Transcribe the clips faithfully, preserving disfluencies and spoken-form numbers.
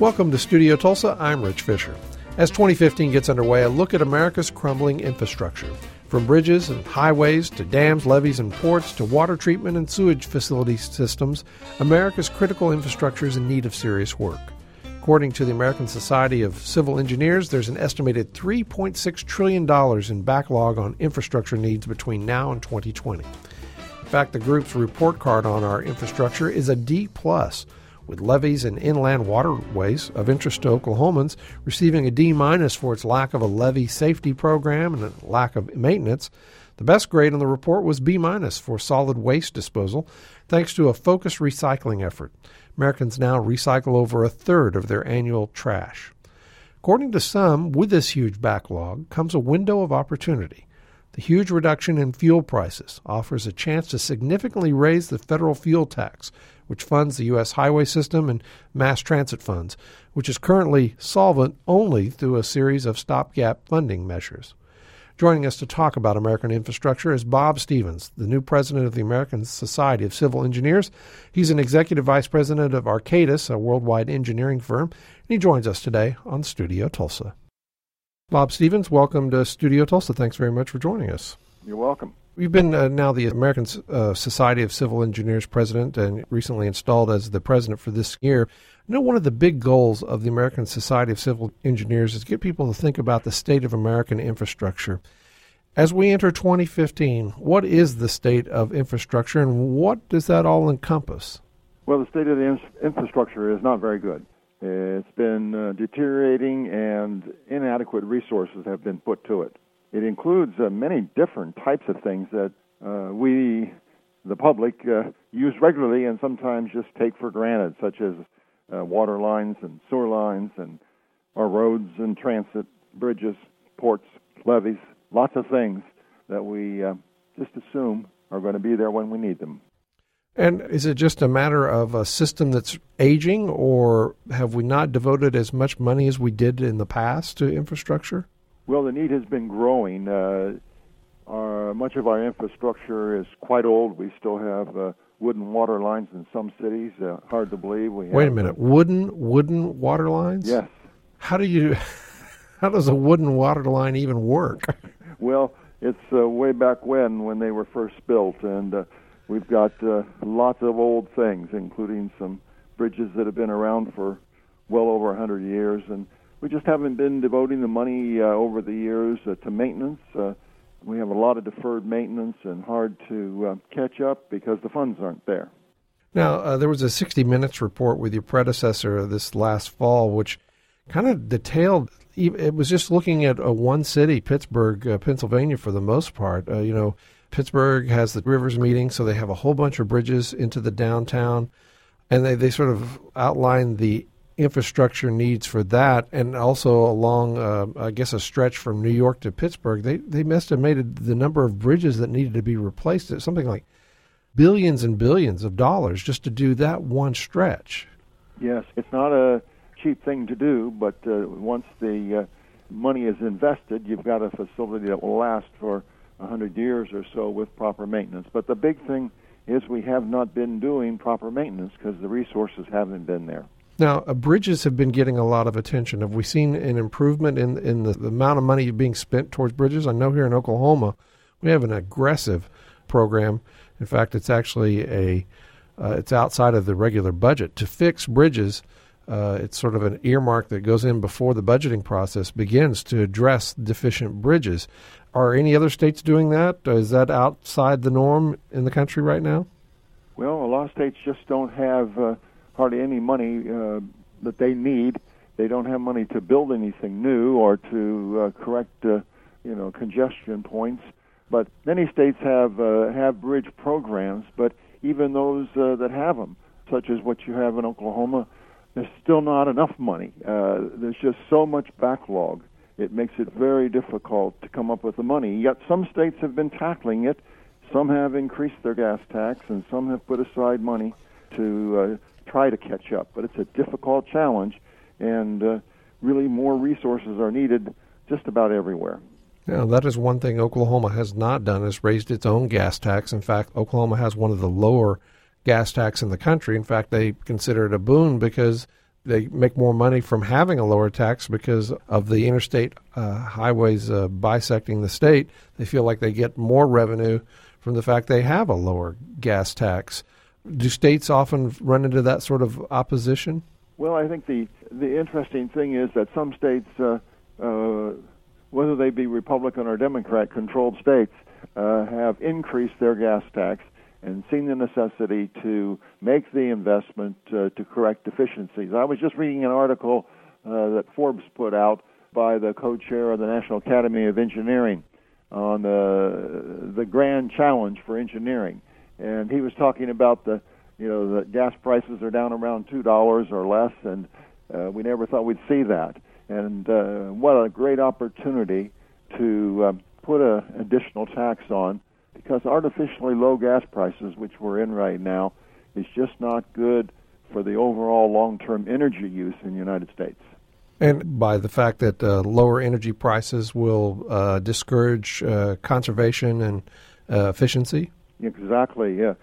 Welcome to Studio Tulsa. I'm Rich Fisher. As twenty fifteen gets underway, a look at America's crumbling infrastructure. From bridges and highways to dams, levees, and ports to water treatment and sewage facility systems, America's critical infrastructure is in need of serious work. According to the American Society of Civil Engineers, there's an estimated three point six trillion dollars in backlog on infrastructure needs between now and twenty twenty. In fact, the group's report card on our infrastructure is a D plus, with levees and inland waterways of interest to Oklahomans receiving a D minus for its lack of a levee safety program and a lack of maintenance. The best grade on the report was B minus for solid waste disposal, thanks to a focused recycling effort. Americans now recycle over a third of their annual trash. According to some, with this huge backlog comes a window of opportunity. The huge reduction in fuel prices offers a chance to significantly raise the federal fuel tax, which funds the U S highway system and mass transit funds, which is currently solvent only through a series of stopgap funding measures. Joining us to talk about American infrastructure is Bob Stevens, the new president of the American Society of Civil Engineers. He's an executive vice president of Arcadis, a worldwide engineering firm, and he joins us today on Studio Tulsa. Bob Stevens, welcome to Studio Tulsa. Thanks very much for joining us. You're welcome. You've been uh, now the American uh, Society of Civil Engineers president and recently installed as the president for this year. I know one of the big goals of the American Society of Civil Engineers is to get people to think about the state of American infrastructure. As we enter twenty fifteen, what is the state of infrastructure and what does that all encompass? Well, the state of the in- infrastructure is not very good. It's been uh, deteriorating and inadequate resources have been put to it. It includes uh, many different types of things that uh, we, the public, uh, use regularly and sometimes just take for granted, such as uh, water lines and sewer lines and our roads and transit, bridges, ports, levees, lots of things that we uh, just assume are going to be there when we need them. And is it just a matter of a system that's aging, or have we not devoted as much money as we did in the past to infrastructure? Well, the need has been growing. Uh, our, much of our infrastructure is quite old. We still have uh, wooden water lines in some cities. Uh, hard to believe. We Wait have, a minute. Wooden wooden water lines? Yes. How do you? How does a wooden water line even work? Well, it's uh, way back when, when they were first built, and uh, we've got uh, lots of old things, including some bridges that have been around for well over one hundred years, and we just haven't been devoting the money uh, over the years uh, to maintenance. Uh, we have a lot of deferred maintenance and hard to uh, catch up because the funds aren't there. Now, uh, there was a sixty minutes report with your predecessor this last fall, which kind of detailed, it was just looking at uh, one city, Pittsburgh, uh, Pennsylvania, for the most part. Uh, you know, Pittsburgh has the Rivers meeting, so they have a whole bunch of bridges into the downtown, and they, they sort of outline the infrastructure needs for that, and also along, uh, I guess, a stretch from New York to Pittsburgh. They they estimated the number of bridges that needed to be replaced at something like billions and billions of dollars just to do that one stretch. Yes, it's not a cheap thing to do, but uh, once the uh, money is invested, you've got a facility that will last for one hundred years or so with proper maintenance. But the big thing is we have not been doing proper maintenance because the resources haven't been there. Now, uh, bridges have been getting a lot of attention. Have we seen an improvement in in the, the amount of money being spent towards bridges? I know here in Oklahoma, we have an aggressive program. In fact, it's actually a uh, it's outside of the regular budget to fix bridges. Uh, it's sort of an earmark that goes in before the budgeting process begins to address deficient bridges. Are any other states doing that? Is that outside the norm in the country right now? Well, a lot of states just don't have uh, hardly any money uh, that they need. They don't have money to build anything new or to uh, correct, uh, you know, congestion points. But many states have uh, have bridge programs. But even those uh, that have them, such as what you have in Oklahoma, there's still not enough money. Uh, there's just so much backlog. It makes it very difficult to come up with the money. Yet some states have been tackling it. Some have increased their gas tax, and some have put aside money to uh, try to catch up. But it's a difficult challenge, and uh, really more resources are needed just about everywhere. Yeah, that is one thing Oklahoma has not done, is raised its own gas tax. In fact, Oklahoma has one of the lower gas tax in the country. In fact, they consider it a boon because they make more money from having a lower tax because of the interstate uh, highways uh, bisecting the state. They feel like they get more revenue from the fact they have a lower gas tax. Do states often run into that sort of opposition? Well, I think the the interesting thing is that some states, uh, uh, whether they be Republican or Democrat-controlled states, uh, have increased their gas tax and seen the necessity to make the investment uh, to correct deficiencies. I was just reading an article uh, that Forbes put out by the co-chair of the National Academy of Engineering on the the grand challenge for engineering, and he was talking about the you know the gas prices are down around two dollars or less, and uh, we never thought we'd see that. And uh, what a great opportunity to uh, put an additional tax on, because artificially low gas prices, which we're in right now, is just not good for the overall long-term energy use in the United States. And by the fact that uh, lower energy prices will uh, discourage uh, conservation and uh, efficiency? Exactly, yeah.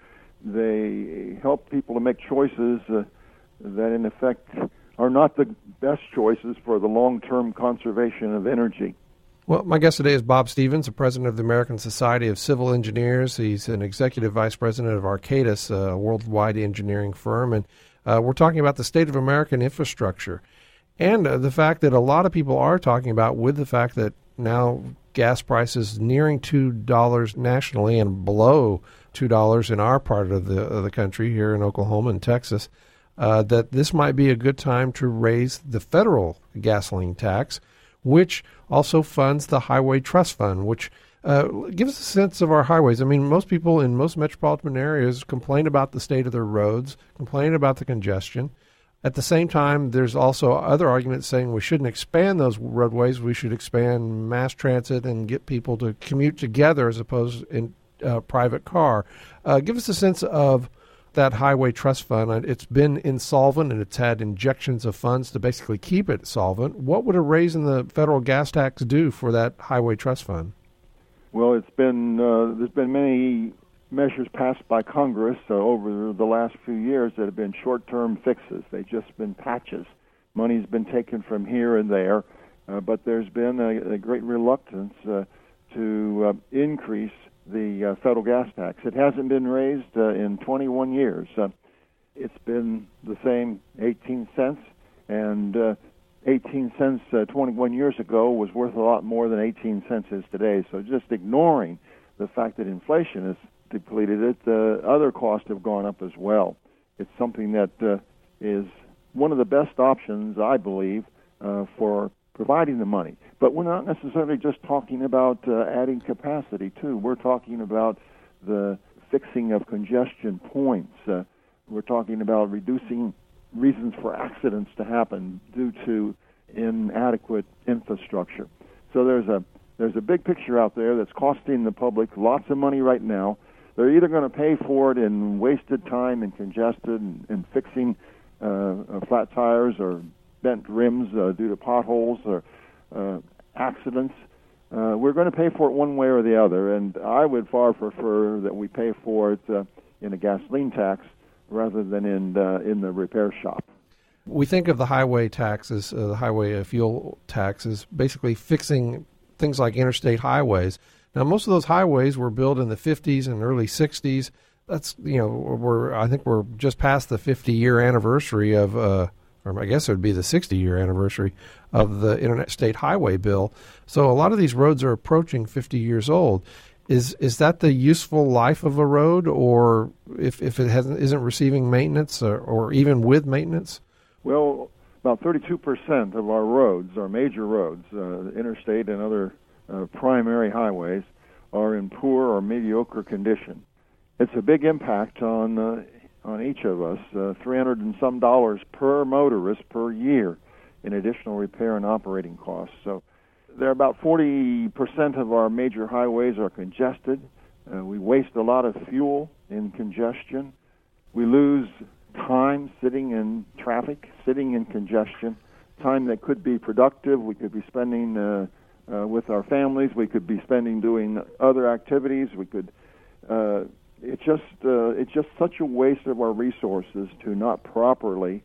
They help people to make choices uh, that, in effect, are not the best choices for the long-term conservation of energy. Well, my guest today is Bob Stevens, the president of the American Society of Civil Engineers. He's an executive vice president of Arcadis, a worldwide engineering firm. And uh, we're talking about the state of American infrastructure and uh, the fact that a lot of people are talking about, with the fact that now gas prices nearing two dollars nationally and below two dollars in our part of the, of the country here in Oklahoma and Texas, uh, that this might be a good time to raise the federal gasoline tax, which also funds the Highway Trust Fund, which uh, gives us a sense of our highways. I mean, most people in most metropolitan areas complain about the state of their roads, complain about the congestion. At the same time, there's also other arguments saying we shouldn't expand those roadways. We should expand mass transit and get people to commute together as opposed in a uh, private car. Uh, give us a sense of that Highway Trust Fund. It's been insolvent, and it's had injections of funds to basically keep it solvent. What would a raise in the federal gas tax do for that Highway Trust Fund? Well, it's been uh, there's been many measures passed by Congress uh, over the last few years that have been short-term fixes. They've just been patches. Money's been taken from here and there, uh, but there's been a, a great reluctance uh, to uh, increase the uh, federal gas tax. It hasn't been raised uh, in twenty-one years. Uh, it's been the same eighteen cents, and uh, eighteen cents uh, twenty-one years ago was worth a lot more than eighteen cents is today. So just ignoring the fact that inflation has depleted it, uh, other costs have gone up as well. It's something that uh, is one of the best options, I believe, uh, for providing the money. But we're not necessarily just talking about uh, adding capacity, too. We're talking about the fixing of congestion points. Uh, we're talking about reducing reasons for accidents to happen due to inadequate infrastructure. So there's a there's a big picture out there that's costing the public lots of money right now. They're either going to pay for it in wasted time and congested and, and fixing uh, flat tires or bent rims uh, due to potholes or uh, accidents. Uh, we're going to pay for it one way or the other, and I would far prefer that we pay for it uh, in a gasoline tax rather than in uh, in the repair shop. We think of the highway taxes, uh, the highway fuel taxes, basically fixing things like interstate highways. Now, most of those highways were built in the fifties and early sixties. That's, you know, we're I think we're just past the fifty-year anniversary of, uh, or I guess it would be the sixty-year anniversary of the Interstate Highway Bill. So a lot of these roads are approaching fifty years old. Is is that the useful life of a road, or if, if it hasn't isn't receiving maintenance, or, or even with maintenance? Well, about thirty-two percent of our roads, our major roads, uh, interstate and other uh, primary highways, are in poor or mediocre condition. It's a big impact on uh, on each of us, uh, three hundred and some dollars per motorist per year in additional repair and operating costs. So there are about forty percent of our major highways are congested. Uh, we waste a lot of fuel in congestion. We lose time sitting in traffic, sitting in congestion, time that could be productive. We could be spending uh, uh, with our families. We could be spending doing other activities. We could. Uh, it's just uh, it's just such a waste of our resources to not properly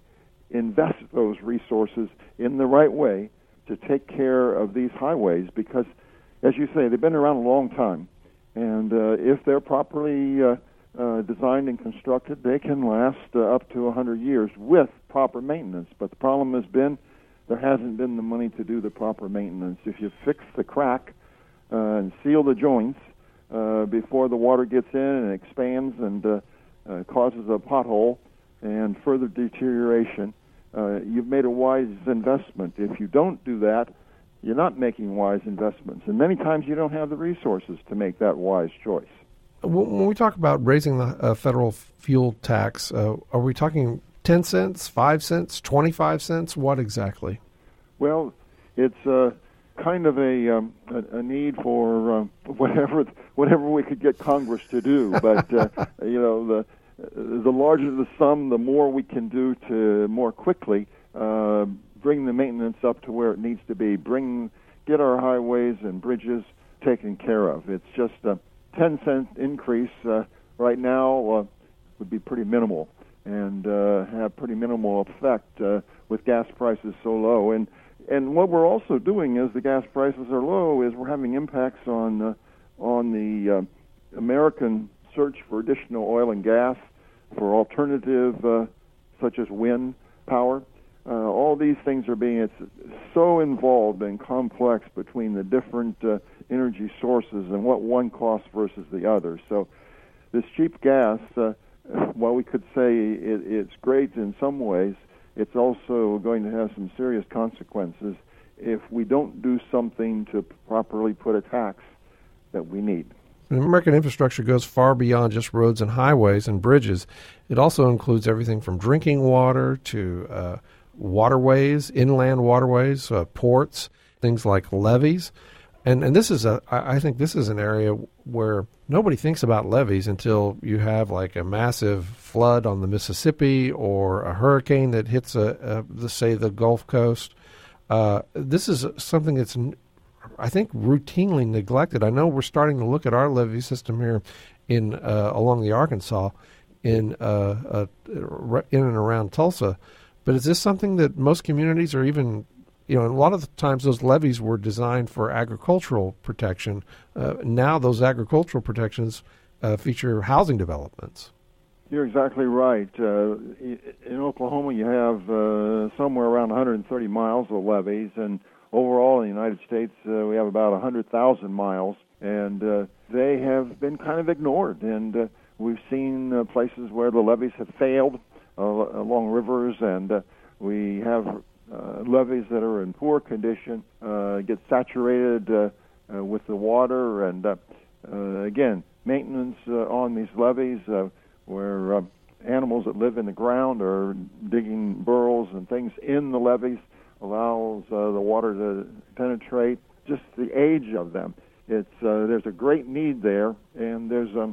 invest those resources in the right way to take care of these highways because, as you say, they've been around a long time. And uh, if they're properly uh, uh, designed and constructed, they can last uh, up to one hundred years with proper maintenance. But the problem has been there hasn't been the money to do the proper maintenance. If you fix the crack uh, and seal the joints uh, before the water gets in and expands and uh, uh, causes a pothole and further deterioration, uh, you've made a wise investment. If you don't do that, you're not making wise investments. And many times you don't have the resources to make that wise choice. When we talk about raising the uh, federal fuel tax, uh, are we talking ten cents, five cents, twenty-five cents? What exactly? Well, it's uh, kind of a, um, a, a need for um, whatever whatever we could get Congress to do. But, uh, you know, the the larger the sum, the more we can do to more quickly uh, bring the maintenance up to where it needs to be, bring get our highways and bridges taken care of. It's just a ten cent increase uh, right now uh, would be pretty minimal and uh, have pretty minimal effect uh, with gas prices so low. And and what we're also doing as the gas prices are low is we're having impacts on uh, on the uh, American search for additional oil and gas, for alternative uh, such as wind power. Uh, all these things are being it's so involved and complex between the different uh, energy sources and what one costs versus the other. So this cheap gas, uh, while we could say it, it's great in some ways, it's also going to have some serious consequences if we don't do something to properly put a tax that we need. And American infrastructure goes far beyond just roads and highways and bridges. It also includes everything from drinking water to uh, waterways, inland waterways, uh, ports, things like levees. And and this is a I think this is an area where nobody thinks about levees until you have like a massive flood on the Mississippi or a hurricane that hits a, a let's say the Gulf Coast. Uh, this is something that's I think routinely neglected. I know we're starting to look at our levee system here in uh, along the Arkansas in uh, uh, in and around Tulsa. But is this something that most communities are even, you know, a lot of the times those levees were designed for agricultural protection. Uh, now those agricultural protections uh, feature housing developments. You're exactly right. Uh, in Oklahoma, you have uh, somewhere around one hundred thirty miles of levees, and overall in the United States, uh, we have about one hundred thousand miles, and uh, they have been kind of ignored. And uh, we've seen uh, places where the levees have failed uh, along rivers, and uh, we have uh, levees that are in poor condition, uh, get saturated uh, uh, with the water, and uh, uh, again, maintenance uh, on these levees uh, where uh, animals that live in the ground are digging burrows and things in the levees allows uh, the water to penetrate. Just the age of them, it's uh, there's a great need there, and there's um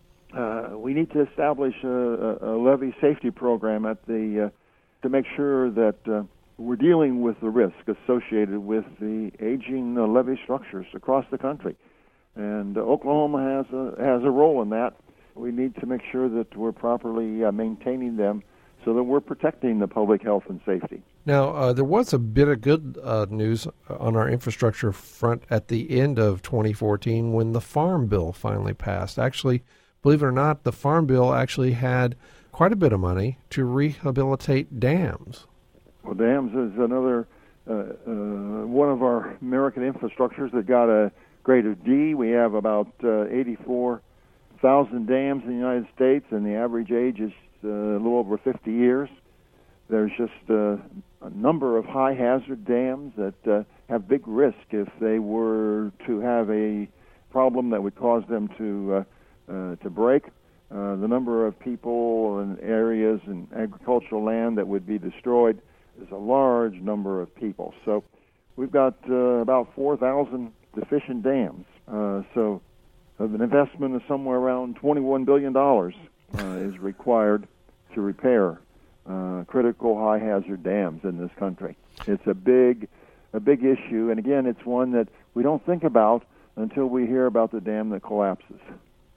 uh, we need to establish a, a levee safety program at the uh, to make sure that uh, we're dealing with the risk associated with the aging uh, levee structures across the country, and uh, Oklahoma has a has a role in that. We need to make sure that we're properly uh, maintaining them so that we're protecting the public health and safety. Now, uh, there was a bit of good uh, news on our infrastructure front at the end of twenty fourteen when the Farm Bill finally passed. Actually, believe it or not, the Farm Bill actually had quite a bit of money to rehabilitate dams. Well, dams is another uh, uh, one of our American infrastructures that got a grade of D. We have about uh, eighty-four thousand dams in the United States, and the average age is uh, a little over fifty years. There's just uh, a number of high-hazard dams that uh, have big risk if they were to have a problem that would cause them to uh, uh, to break. Uh, the number of people and areas and agricultural land that would be destroyed is a large number of people. So we've got uh, about four thousand deficient dams. Uh, so an investment of somewhere around twenty-one billion dollars uh, is required to repair uh, critical high-hazard dams in this country. It's a big, a big issue, and again, it's one that we don't think about until we hear about the dam that collapses.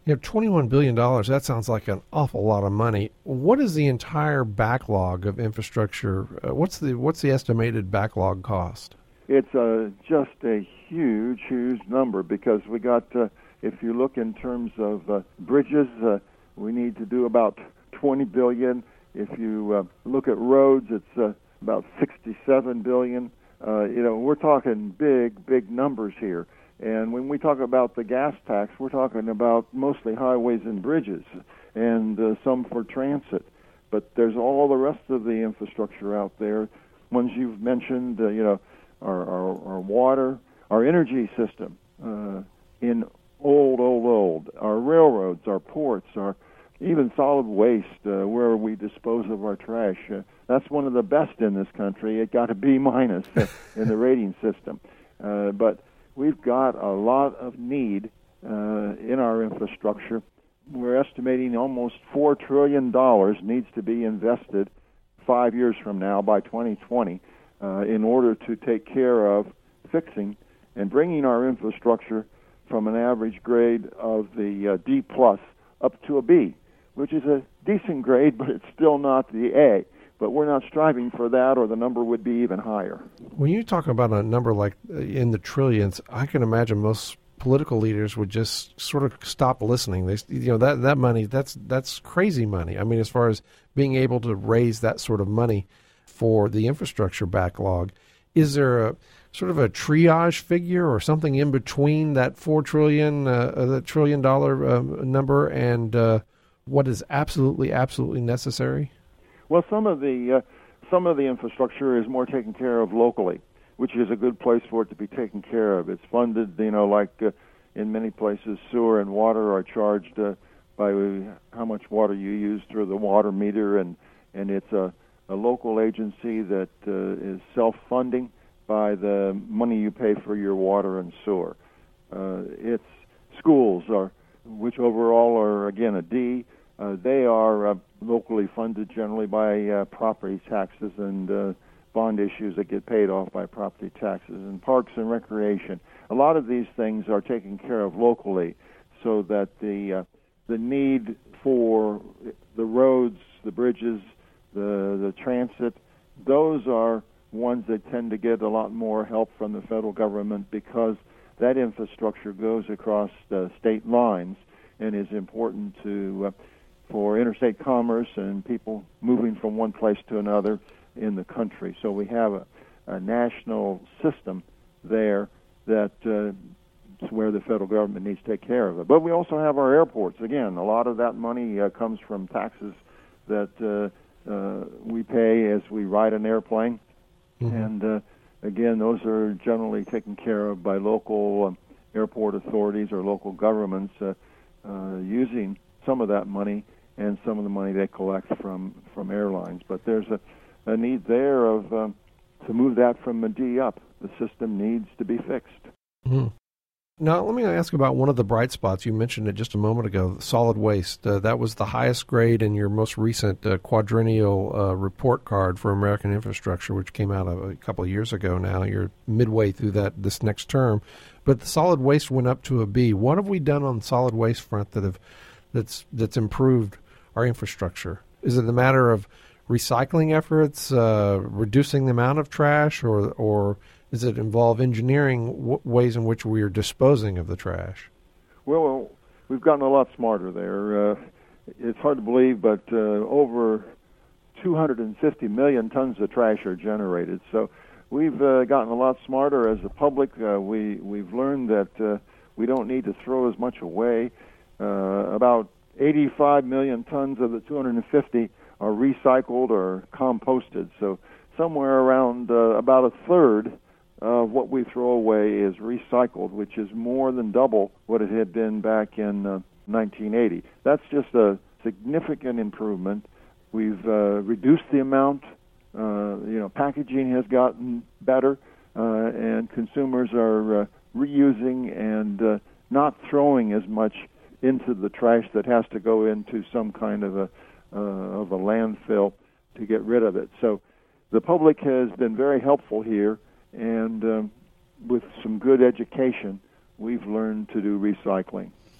You know, twenty-one billion dollars, that sounds like an awful lot of money. What is the entire backlog of infrastructure? Uh, what's the what's the estimated backlog cost? It's uh, just a huge, huge number because we got, uh, if you look in terms of uh, bridges, uh, we need to do about twenty billion dollars. If you uh, look at roads, it's uh, about sixty-seven billion dollars. Uh, you know, we're talking big, big numbers here. And when we talk about the gas tax, we're talking about mostly highways and bridges and uh, some for transit. But there's all the rest of the infrastructure out there, ones you've mentioned, uh, you know, our, our, our water, our energy system uh, in old, old, old, our railroads, our ports, our even solid waste, uh, where we dispose of our trash. Uh, that's one of the best in this country. It got a B minus uh, in the rating system. Uh, but we've got a lot of need uh, in our infrastructure. We're estimating almost four trillion dollars needs to be invested five years from now by twenty twenty uh, in order to take care of fixing and bringing our infrastructure from an average grade of the uh, D plus up to a B, which is a decent grade, but it's still not the A. But we're not striving for that, or the number would be even higher. When you talk about a number like uh, in the trillions, I can imagine most political leaders would just sort of stop listening. They, you know, that that money, that's that's crazy money. I mean, as far as being able to raise that sort of money for the infrastructure backlog, is there a sort of a triage figure or something in between that four trillion, uh, the trillion dollar uh, number, and uh, what is absolutely, absolutely necessary? Well, some of the uh, some of the infrastructure is more taken care of locally, which is a good place for it to be taken care of. It's funded, you know, like uh, in many places, sewer and water are charged uh, by how much water you use through the water meter, and and it's a, a local agency that uh, is self-funding by the money you pay for your water and sewer. Uh, it's schools, are, which overall are, again, a D. Uh, they are uh, locally funded generally by uh, property taxes and uh, bond issues that get paid off by property taxes, and parks and recreation. A lot of these things are taken care of locally, so that the uh, the need for the roads, the bridges, the the transit, those are ones that tend to get a lot more help from the federal government because that infrastructure goes across the state lines and is important to uh, for interstate commerce and people moving from one place to another in the country. So we have a, a national system there that uh, is where the federal government needs to take care of it. But we also have our airports. Again, a lot of that money uh, comes from taxes that uh, uh, we pay as we ride an airplane. Mm-hmm. And uh, again, those are generally taken care of by local um, airport authorities or local governments uh, uh, using some of that money and some of the money they collect from, from airlines. But there's a, a need there of um, to move that from a D up. The system needs to be fixed. Mm-hmm. Now, let me ask about one of the bright spots. You mentioned it just a moment ago, solid waste. Uh, that was the highest grade in your most recent uh, quadrennial uh, report card for American infrastructure, which came out a, a couple of years ago now. You're midway through that this next term. But the solid waste went up to a B. What have we done on the solid waste front that have that's that's improved our infrastructure? Is it a matter of recycling efforts, uh, reducing the amount of trash, or or does it involve engineering w- ways in which we are disposing of the trash? Well, we've gotten a lot smarter there. Uh, it's hard to believe, but uh, over two hundred fifty million tons of trash are generated. So we've uh, gotten a lot smarter as a public. Uh, we, we've learned that uh, we don't need to throw as much away. Uh, about eighty-five million tons of the two hundred fifty are recycled or composted. So somewhere around uh, about a third of what we throw away is recycled, which is more than double what it had been back in uh, nineteen eighty. That's just a significant improvement. We've uh, reduced the amount. Uh, you know, packaging has gotten better, uh, and consumers are uh, reusing and uh, not throwing as much into the trash that has to go into some kind of a uh, of a landfill to get rid of it. So the public has been very helpful here, and um, with some good education, we've learned to do recycling.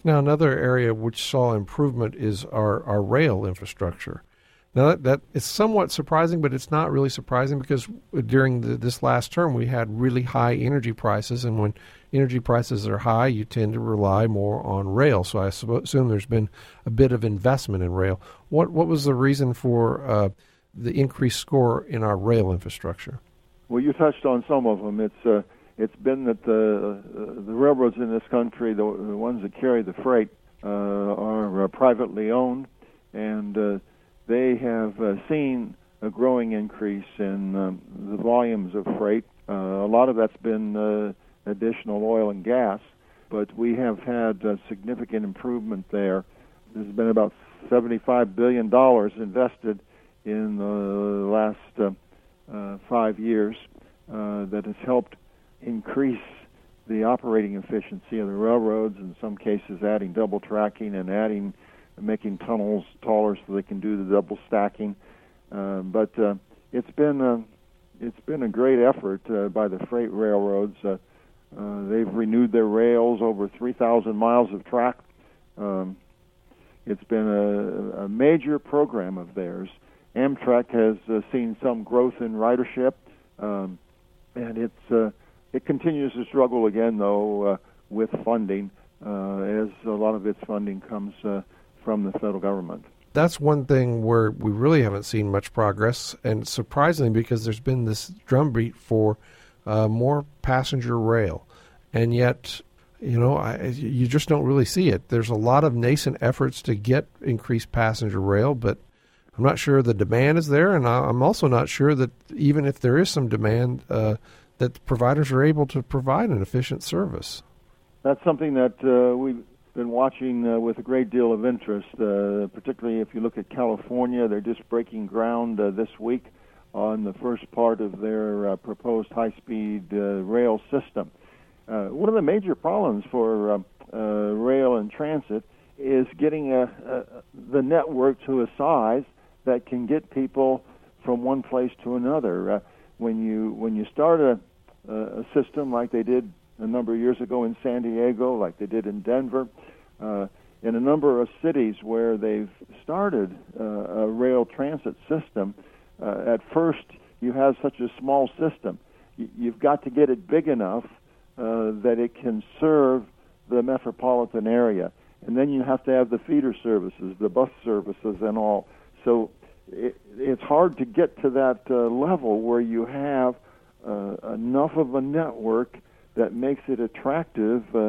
Now, another area which saw improvement is our, our rail infrastructure. Now, that, that is somewhat surprising, but it's not really surprising because during the, this last term, we had really high energy prices, and when energy prices are high, you tend to rely more on rail. So I assume there's been a bit of investment in rail. What what was the reason for uh, the increased score in our rail infrastructure? Well, you touched on some of them. It's uh, it's been that the uh, the railroads in this country, the, the ones that carry the freight, uh, are uh, privately owned, and uh, they have uh, seen a growing increase in um, the volumes of freight. Uh, a lot of that's been uh, additional oil and gas, but we have had a significant improvement there. There's been about seventy-five billion dollars invested in the last uh, uh, five years uh, that has helped increase the operating efficiency of the railroads, in some cases adding double tracking and adding, making tunnels taller so they can do the double stacking. Uh, but uh, it's been a, it's been a great effort uh, by the freight railroads. Uh, uh, they've renewed their rails, over three thousand miles of track. Um, it's been a, a major program of theirs. Amtrak has uh, seen some growth in ridership, um, and it's uh, it continues to struggle again, though, uh, with funding, uh, as a lot of its funding comes uh, from the federal government. That's one thing where we really haven't seen much progress, and surprisingly, because there's been this drumbeat for uh, more passenger rail, and yet, you know, I, you just don't really see it. There's a lot of nascent efforts to get increased passenger rail, but I'm not sure the demand is there, and I'm also not sure that even if there is some demand, uh, that providers are able to provide an efficient service. That's something that uh, we've been watching uh, with a great deal of interest, uh, particularly if you look at California. They're just breaking ground uh, this week on the first part of their uh, proposed high-speed uh, rail system. Uh, one of the major problems for uh, uh, rail and transit is getting a, a, the network to a size that can get people from one place to another. Uh, when you when you start a, a system like they did a number of years ago in San Diego, like they did in Denver, uh, in a number of cities where they've started uh, a rail transit system, uh, at first you have such a small system. Y- you've got to get it big enough uh, that it can serve the metropolitan area. And then you have to have the feeder services, the bus services and all. So it, it's hard to get to that uh, level where you have uh, enough of a network that makes it attractive uh,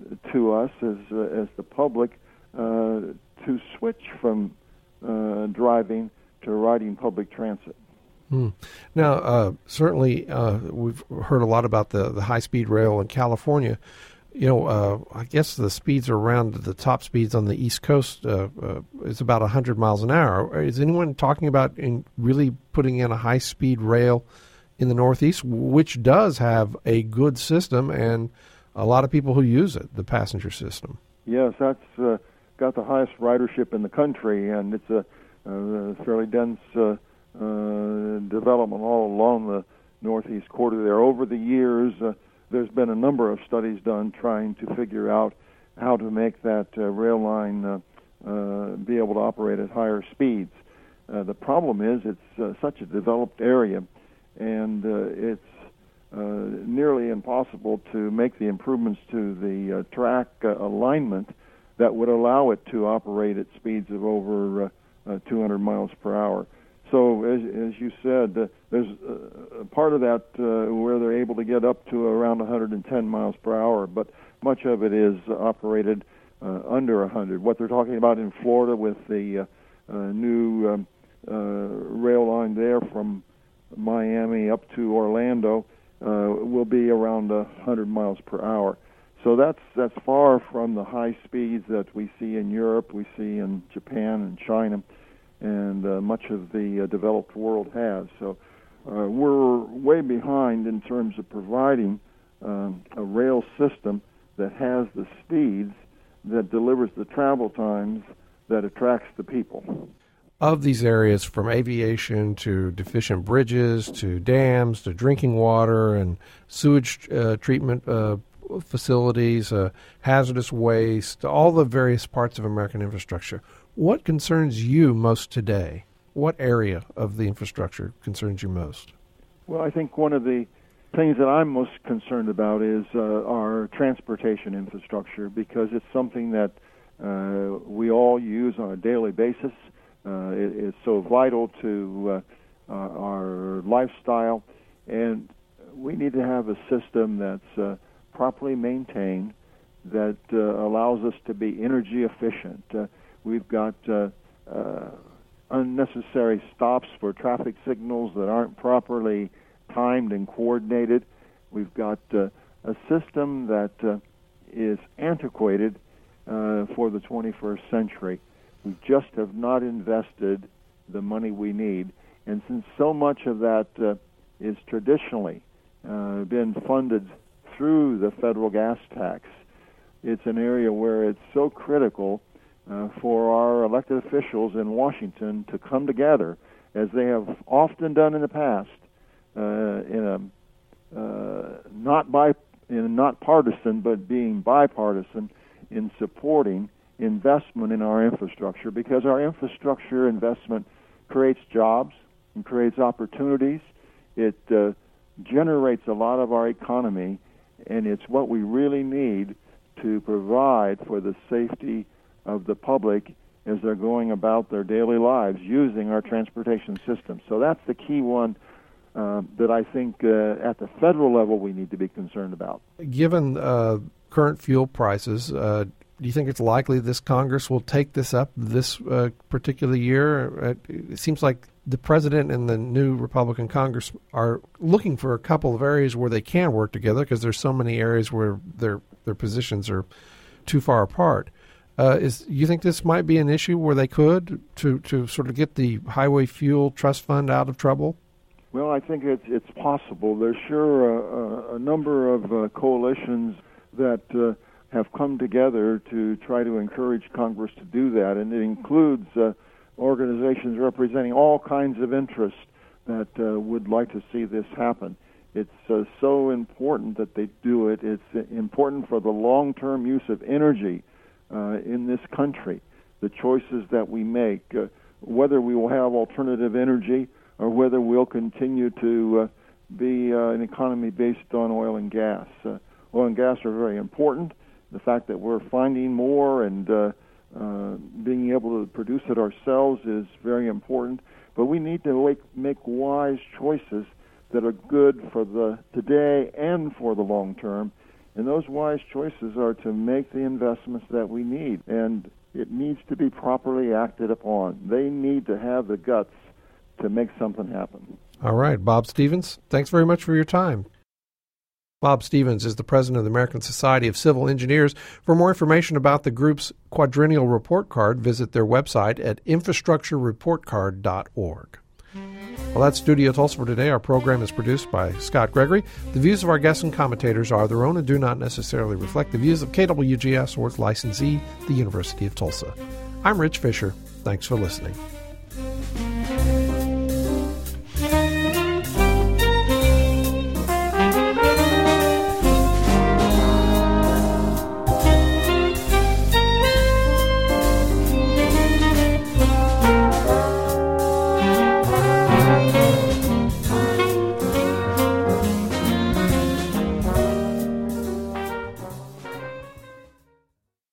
to us as uh, as the public uh, to switch from uh, driving to riding public transit. Hmm. Now, uh, certainly uh, we've heard a lot about the, the high-speed rail in California. You know, uh, I guess the speeds are around the top speeds on the East Coast. Uh, uh, it's about one hundred miles an hour. Is anyone talking about in really putting in a high-speed rail in the Northeast, which does have a good system and a lot of people who use it, the passenger system? Yes, that's uh, got the highest ridership in the country, and it's a, a fairly dense uh, uh, development all along the Northeast corridor there. Over the years, uh, there's been a number of studies done trying to figure out how to make that uh, rail line uh, uh, be able to operate at higher speeds. Uh, the problem is it's uh, such a developed area, and uh, it's uh, nearly impossible to make the improvements to the uh, track uh, alignment that would allow it to operate at speeds of over uh, uh, two hundred miles per hour. So, as, as you said, uh, there's uh, a part of that uh, where they're able to get up to around one hundred ten miles per hour, but much of it is operated uh, under one hundred. What they're talking about in Florida with the uh, uh, new um, uh, rail line there from Miami up to Orlando uh, will be around one hundred miles per hour. So that's that's far from the high speeds that we see in Europe, we see in Japan and China, and uh, much of the uh, developed world has. So uh, we're way behind in terms of providing um, a rail system that has the speeds, that delivers the travel times, that attracts the people. Of these areas, from aviation to deficient bridges to dams to drinking water and sewage uh, treatment uh, facilities, uh, hazardous waste, all the various parts of American infrastructure. What concerns you most today? What area of the infrastructure concerns you most? Well, I think one of the things that I'm most concerned about is uh, our transportation infrastructure, because it's something that uh, we all use on a daily basis. Uh, it is so vital to uh, our lifestyle, and we need to have a system that's uh, properly maintained, that uh, allows us to be energy efficient. Uh, we've got uh, uh, unnecessary stops for traffic signals that aren't properly timed and coordinated. We've got uh, a system that uh, is antiquated uh, for the twenty-first century. We just have not invested the money we need. And since so much of that uh, is traditionally uh, been funded through the federal gas tax, it's an area where it's so critical uh, for our elected officials in Washington to come together, as they have often done in the past, uh, in a uh, not by in not partisan, but being bipartisan in supporting investment in our infrastructure, because our infrastructure investment creates jobs and creates opportunities. It uh, generates a lot of our economy, and it's what we really need to provide for the safety of the public as they're going about their daily lives using our transportation system. So that's the key one uh, that I think uh, at the federal level we need to be concerned about. Given uh, current fuel prices, uh, do you think it's likely this Congress will take this up this uh, particular year? It seems like the president and the new Republican Congress are looking for a couple of areas where they can work together, because there's so many areas where their their positions are too far apart. Uh, is you think this might be an issue where they could to, to sort of get the Highway Fuel Trust Fund out of trouble? Well, I think it's it's possible. There's sure a, a number of uh, coalitions that uh, have come together to try to encourage Congress to do that, and it includes uh, organizations representing all kinds of interests that uh, would like to see this happen. It's uh, so important that they do it. It's important for the long-term use of energy uh, in this country, the choices that we make, uh, whether we will have alternative energy or whether we'll continue to uh, be uh, an economy based on oil and gas. Uh, oil and gas are very important. The fact that we're finding more and uh, uh, being able to produce it ourselves is very important. But we need to make, make wise choices that are good for the today and for the long term. And those wise choices are to make the investments that we need. And it needs to be properly acted upon. They need to have the guts to make something happen. All right. Bob Stevens, thanks very much for your time. Bob Stevens is the president of the American Society of Civil Engineers. For more information about the group's quadrennial report card, visit their website at infrastructure report card dot org. Well, that's Studio Tulsa for today. Our program is produced by Scott Gregory. The views of our guests and commentators are their own and do not necessarily reflect the views of K W G S or its licensee, the University of Tulsa. I'm Rich Fisher. Thanks for listening.